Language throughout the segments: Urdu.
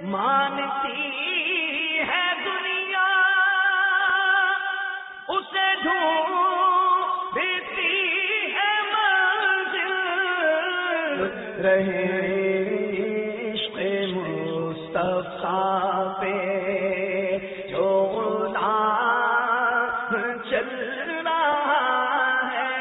مانتی ہے دنیا اسے ڈھونڈتی ہے منزل رہے عشق مصطفیٰ پہ جو غلام چل رہا ہے۔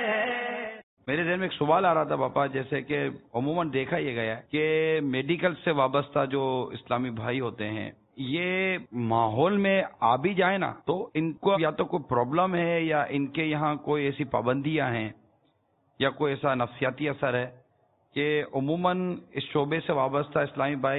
میرے ذہن میں ایک سوال آ رہا تھا باپا، جیسے کہ عموماً دیکھا یہ گیا ہے کہ میڈیکل سے وابستہ جو اسلامی بھائی ہوتے ہیں یہ ماحول میں آ بھی جائیں نا تو ان کو یا تو کوئی پرابلم ہے یا ان کے یہاں کوئی ایسی پابندیاں ہیں یا کوئی ایسا نفسیاتی اثر ہے کہ عموماً اس شعبے سے وابستہ اسلامی بھائی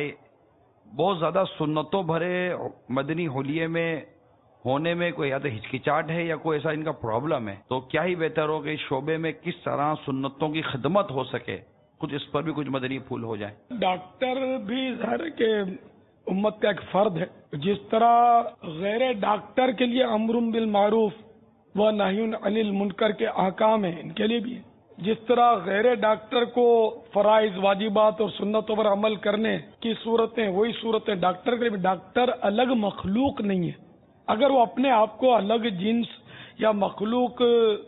بہت زیادہ سنتوں بھرے مدنی حلیے میں ہونے میں کوئی یا تو ہچکچاہٹ ہے یا کوئی ایسا ان کا پرابلم ہے، تو کیا ہی بہتر ہو کہ اس شعبے میں کس طرح سنتوں کی خدمت ہو سکے، کچھ اس پر بھی کچھ مدنی پھول ہو جائے۔ ڈاکٹر بھی ظاہر ہے کہ امت کا ایک فرد ہے، جس طرح غیر ڈاکٹر کے لیے امر بالمعروف و نہی عن المنکر کے احکام ہیں، ان کے لیے بھی ہے۔ جس طرح غیر ڈاکٹر کو فرائض واجبات اور سنتوں پر عمل کرنے کی صورتیں وہی صورتیں ڈاکٹر کے لیے بھی۔ ڈاکٹر الگ مخلوق نہیں ہے، اگر وہ اپنے آپ کو الگ جنس یا مخلوق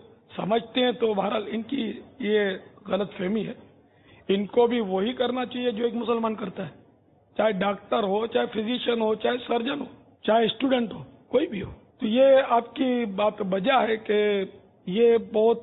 سمجھتے ہیں تو بہرحال ان کی یہ غلط فہمی ہے۔ ان کو بھی وہی کرنا چاہیے جو ایک مسلمان کرتا ہے، چاہے ڈاکٹر ہو، چاہے فزیشین ہو، چاہے سرجن ہو، چاہے اسٹوڈنٹ ہو، کوئی بھی ہو۔ تو یہ آپ کی بات بجا ہے کہ یہ بہت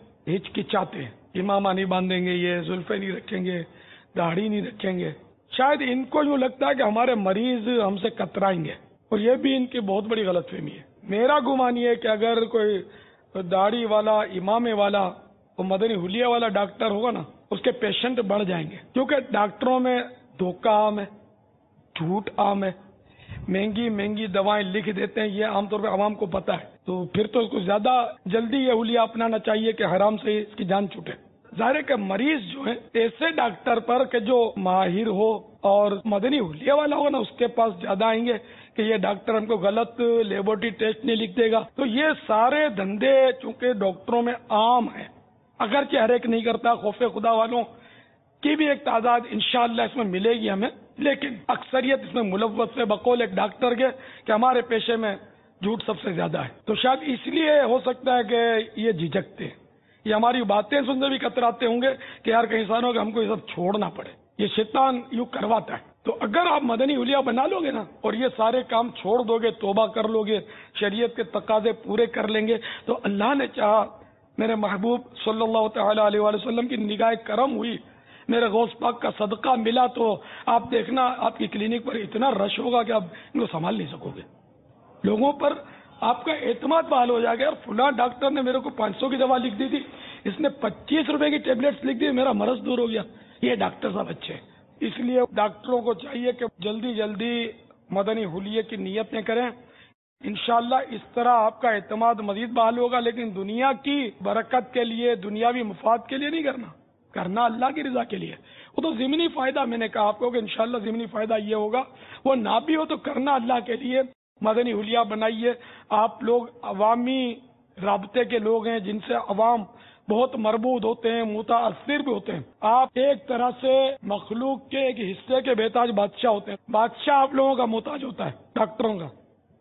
ہچکچاتے ہیں، امامہ نہیں باندھیں گے، یہ زلفیں نہیں رکھیں گے، داڑھی نہیں رکھیں گے۔ شاید ان کو یوں لگتا ہے کہ ہمارے مریض ہم سے کترائیں گے، اور یہ بھی ان کی بہت بڑی غلط فہمی ہے۔ میرا گمان یہ ہے کہ اگر کوئی داڑھی والا، امامے والا اور مدنی حلیہ والا ڈاکٹر ہوگا نا، اس کے پیشنٹ بڑھ جائیں گے، کیونکہ ڈاکٹروں میں دھوکہ عام ہے، جھوٹ عام ہے، مہنگی مہنگی دوائیں لکھ دیتے ہیں، یہ عام طور پہ عوام کو پتہ ہے، تو پھر تو اس کو زیادہ جلدی یہ حلیہ اپنانا چاہیے کہ حرام سے اس کی جان چھوٹے۔ ظاہر ہے کہ مریض جو ہے ایسے ڈاکٹر پر کہ جو ماہر ہو اور مدنی حلیہ والا ہوگا نا، اس کے پاس زیادہ آئیں گے کہ یہ ڈاکٹر ہم کو غلط لیبورٹری ٹیسٹ نہیں لکھ دے گا۔ تو یہ سارے دھندے چونکہ ڈاکٹروں میں عام ہیں، اگرچہ ہر ایک نہیں کرتا، خوف خدا والوں کی بھی ایک تعداد انشاءاللہ اس میں ملے گی ہمیں، لیکن اکثریت اس میں ملوث ہے، بقول ایک ڈاکٹر کے کہ ہمارے پیشے میں جھوٹ سب سے زیادہ ہے۔ تو شاید اس لیے ہو سکتا ہے کہ یہ جھجکتے ہیں، یہ ہماری باتیں سنتے بھی کتراتے ہوں گے کہ یار کہیں انسانوں کہ ہم کو یہ سب چھوڑنا پڑے، یہ شیطان یوں کرواتا ہے۔ تو اگر آپ مدنی حلیہ بنا لو گے نا اور یہ سارے کام چھوڑ دو گے، توبہ کر لو گے، شریعت کے تقاضے پورے کر لیں گے، تو اللہ نے چاہا، میرے محبوب صلی اللہ تعالی علیہ وآلہ وسلم کی نگاہ کرم ہوئی، میرے غوث پاک کا صدقہ ملا، تو آپ دیکھنا آپ کی کلینک پر اتنا رش ہوگا کہ آپ ان کو سنبھال نہیں سکو گے۔ لوگوں پر آپ کا اعتماد بحال ہو جائے گا، اور فلاں ڈاکٹر نے میرے کو 500 کی دوا لکھ دی تھی، اس نے 25 روپے کی ٹیبلٹس لکھ دی، میرا مرض دور ہو گیا۔ یہ ڈاکٹر صاحب اچھے ہیں۔ اس لیے ڈاکٹروں کو چاہیے کہ جلدی جلدی مدنی حلیے کی نیتیں کریں، انشاءاللہ اس طرح آپ کا اعتماد مزید بحال ہوگا، لیکن دنیا کی برکت کے لیے، دنیاوی مفاد کے لیے نہیں کرنا اللہ کی رضا کے لیے۔ وہ تو ضمنی فائدہ، میں نے کہا آپ کو کہ انشاءاللہ ضمنی فائدہ یہ ہوگا، وہ نہ بھی ہو تو کرنا اللہ کے لیے۔ مدنی حلیہ بنائیے، آپ لوگ عوامی رابطے کے لوگ ہیں، جن سے عوام بہت مربوط ہوتے ہیں، متاثر بھی ہوتے ہیں۔ آپ ایک طرح سے مخلوق کے ایک حصے کے بہتاج بادشاہ ہوتے ہیں، بادشاہ آپ لوگوں کا محتاج ہوتا ہے، ڈاکٹروں کا۔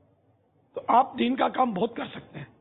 تو آپ دین کا کام بہت کر سکتے ہیں،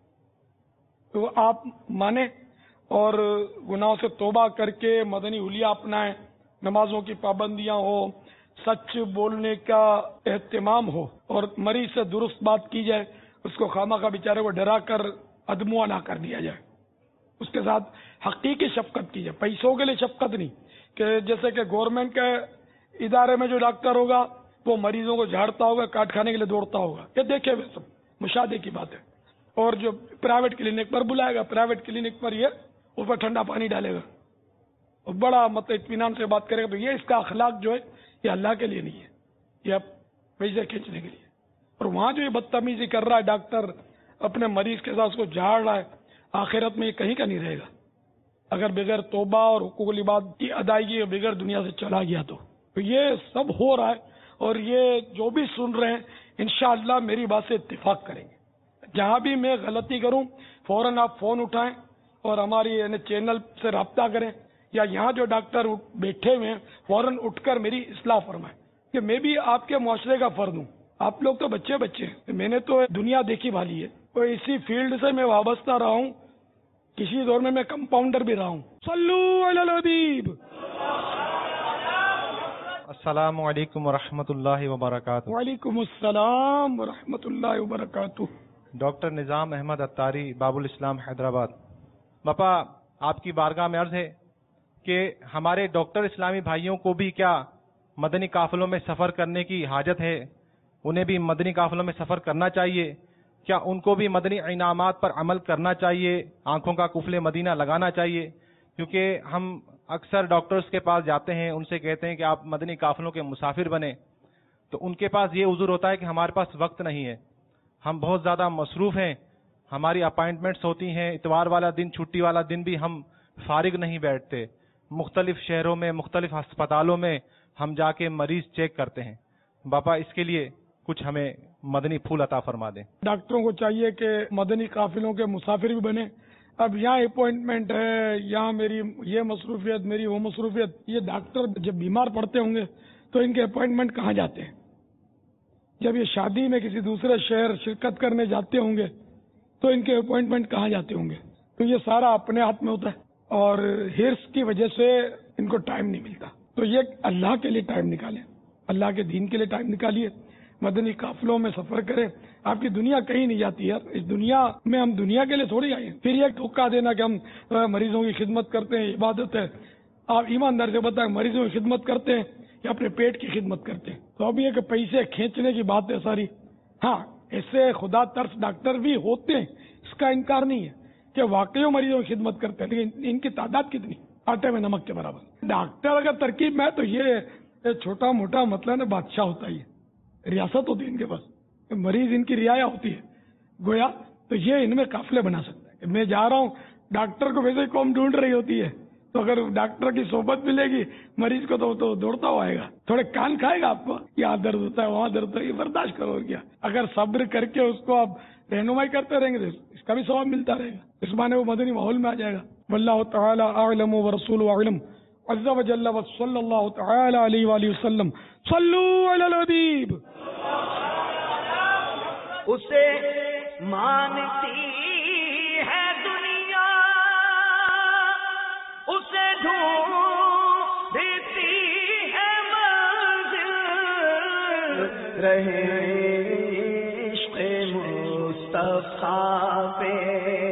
تو آپ مانیں اور گناہوں سے توبہ کر کے مدنی حلیہ اپنائیں، نمازوں کی پابندیاں ہو، سچ بولنے کا اہتمام ہو، اور مریض سے درست بات کی جائے، اس کو خامخواہ بیچارے کو ڈرا کر ادموا نہ کر دیا جائے، اس کے ساتھ حقیقی شفقت کی جائے، پیسوں کے لیے شفقت نہیں، کہ جیسے کہ گورنمنٹ کے ادارے میں جو ڈاکٹر ہوگا وہ مریضوں کو جھاڑتا ہوگا، کاٹ کھانے کے لیے دوڑتا ہوگا، یہ دیکھے ہوئے سب مشاہدے کی بات ہے۔ اور جو پرائیویٹ کلینک پر بلائے گا، پرائیویٹ کلینک پر یہ اس پر ٹھنڈا پانی ڈالے گا اور بڑا اطمینان سے بات کرے گا، تو یہ اس کا اخلاق جو ہے یہ اللہ کے لیے نہیں ہے، یہ پیسے کھینچنے کے لیے۔ اور وہاں جو یہ بدتمیزی کر رہا ہے ڈاکٹر اپنے مریض کے ساتھ، اس کو جھاڑ رہا ہے، آخرت میں یہ کہیں کا نہیں رہے گا اگر بغیر توبہ اور حقوق العباد کی ادائیگی اور بغیر دنیا سے چلا گیا تو یہ سب ہو رہا ہے، اور یہ جو بھی سن رہے ہیں انشاءاللہ میری بات سے اتفاق کریں گے۔ جہاں بھی میں غلطی کروں فوراً آپ فون اٹھائیں اور ہماری چینل سے رابطہ کریں، یا یہاں جو ڈاکٹر بیٹھے ہوئے ہیں فوراً اٹھ کر میری اصلاح فرمائیں، کہ میں بھی آپ کے معاشرے کا فرد ہوں. آپ لوگ تو بچے بچے ہیں، میں نے تو دنیا دیکھی بھالی ہے، اور اسی فیلڈ سے میں وابستہ رہا ہوں. کسی دور میں کمپاؤنڈر بھی رہا ہوں. صلو علی الحبیب. السلام علیکم ورحمۃ اللہ وبرکاتہ. وعلیکم السلام ورحمۃ اللہ وبرکاتہ. ڈاکٹر نظام احمد اتاری، باب الاسلام، حیدرآباد. باپا آپ کی بارگاہ میں عرض ہے کہ ہمارے ڈاکٹر اسلامی بھائیوں کو بھی کیا مدنی قافلوں میں سفر کرنے کی حاجت ہے؟ انہیں بھی مدنی قافلوں میں سفر کرنا چاہیے؟ کیا ان کو بھی مدنی انعامات پر عمل کرنا چاہیے؟ آنکھوں کا قفل مدینہ لگانا چاہیے؟ کیونکہ ہم اکثر ڈاکٹرز کے پاس جاتے ہیں، ان سے کہتے ہیں کہ آپ مدنی قافلوں کے مسافر بنیں، تو ان کے پاس یہ عذر ہوتا ہے کہ ہمارے پاس وقت نہیں ہے، ہم بہت زیادہ مصروف ہیں، ہماری اپائنٹمنٹس ہوتی ہیں، اتوار والا دن، چھٹی والا دن بھی ہم فارغ نہیں بیٹھتے. مختلف شہروں میں، مختلف ہسپتالوں میں ہم جا کے مریض چیک کرتے ہیں. باپا اس کے لیے کچھ ہمیں مدنی پھول عطا فرما دیں. ڈاکٹروں کو چاہیے کہ مدنی قافلوں کے مسافر بھی بنے. اب یہاں اپوائنٹمنٹ ہے، یہاں میری یہ مصروفیت، میری وہ مصروفیت. یہ ڈاکٹر جب بیمار پڑتے ہوں گے تو ان کے اپوائنٹمنٹ کہاں جاتے ہیں؟ جب یہ شادی میں کسی دوسرے شہر شرکت کرنے جاتے ہوں گے تو ان کے اپوائنٹمنٹ کہاں جاتے ہوں گے؟ تو یہ سارا اپنے ہاتھ میں ہوتا ہے، اور ہرس کی وجہ سے ان کو ٹائم نہیں ملتا. تو یہ اللہ کے لیے ٹائم نکالیں، اللہ کے دین کے لیے ٹائم نکالیے، مدنی قافلوں میں سفر کریں. آپ کی دنیا کہیں نہیں جاتی یار. اس دنیا میں ہم دنیا کے لیے تھوڑی آئے ہیں. پھر یہ ٹھکا دینا کہ ہم مریضوں کی خدمت کرتے ہیں، عبادت ہے. آپ ایماندار سے بتائیں، مریضوں کی خدمت کرتے ہیں یا اپنے پیٹ کی خدمت کرتے ہیں؟ تو اب یہ کہ پیسے کھینچنے کی بات ہے ساری. ہاں ایسے خدا ترس ڈاکٹر بھی ہوتے ہیں، اس کا انکار نہیں ہے کہ واقعی مریضوں کی خدمت کرتے ہیں، لیکن ان کی تعداد کتنی؟ آٹے میں نمک کے برابر. ڈاکٹر اگر ترکیب میں ہے تو یہ چھوٹا موٹا مطلب ہے، بادشاہ ہوتا ہے، ریاست ہوتی ہے ان کے پاس، مریض ان کی رعایا ہوتی ہے گویا. تو یہ ان میں قافلے بنا سکتا ہے کہ میں جا رہا ہوں. ڈاکٹر کو ویسے ہی قوم ڈھونڈ رہی ہوتی ہے، تو اگر ڈاکٹر کی صحبت ملے گی مریض کو تو دوڑتا ہوا آئے گا. تھوڑے کان کھائے گا آپ کو، یہاں درد ہوتا ہے، وہاں درد ہوتا ہے، یہ برداشت کرو. کیا اگر صبر کر کے اس کو آپ رہنمائی کرتے رہیں گے تو اس کا بھی ثواب ملتا رہے گا. اس معنی وہ مدنی ماحول میں آ جائے گا. واللہ تعالی اعلم ورسولہ اعلم عز وجل وصلی اللہ تعالی علیہ وآلہ وسلم. صلو علی الحبیب. اسے مانتی ہے دنیا، اسے ڈھونڈتی ہے منزل، رہے عشق مصطفیٰ پہ